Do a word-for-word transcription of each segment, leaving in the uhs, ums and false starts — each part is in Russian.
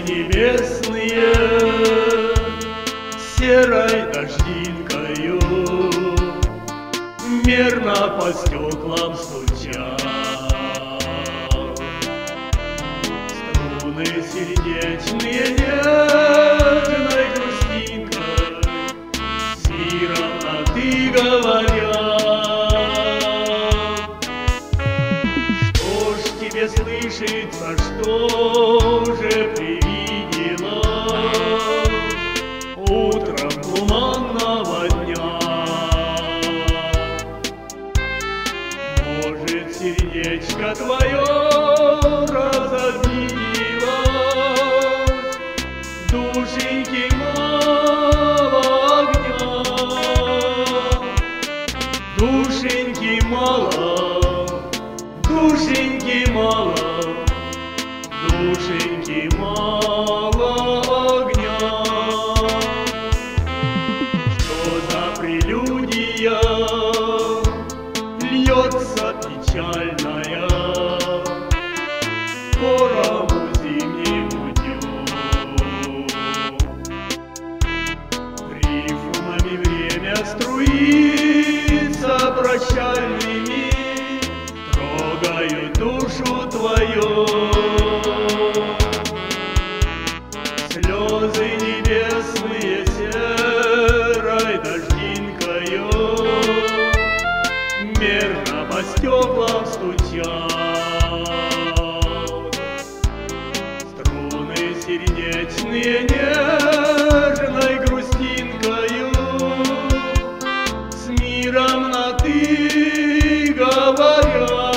небесные серой дождинкою мерно по стеклам стучат. Струны сердечные нежной грустинкой с миром на ты говорят. Что ж тебе слышится, что же привиделось утром туманного дня? Может, сердечко твое разобиделось, душеньки мало огня, душеньки мало, душеньки мало, душеньки мало огня. Что за прелюдия льется печальная хорому зимнему дню? Рифмами время струится прощальными, трогают душу твою. Слезы небесные серой дождинкою мерно по стеклам стучат. Струны сердечные нежной грустинкою с миром на ты говорят.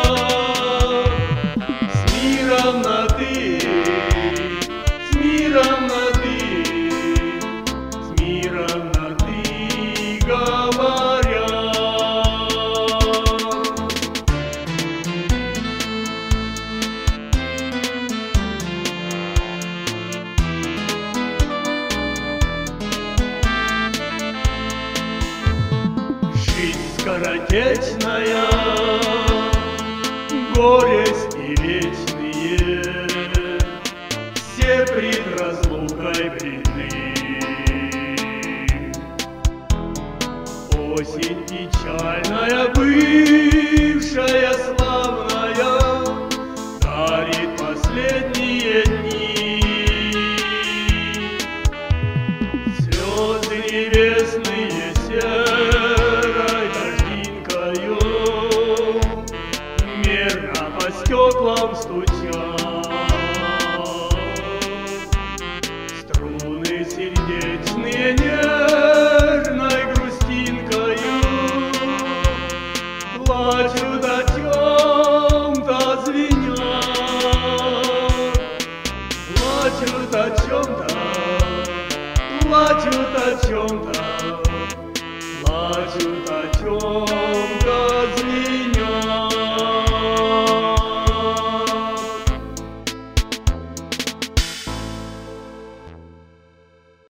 С миром на ты, с миром на ты, с миром на ты говорят. Жизнь скоротечная, горести вечные, все пред разлукой бедны. Осень печальная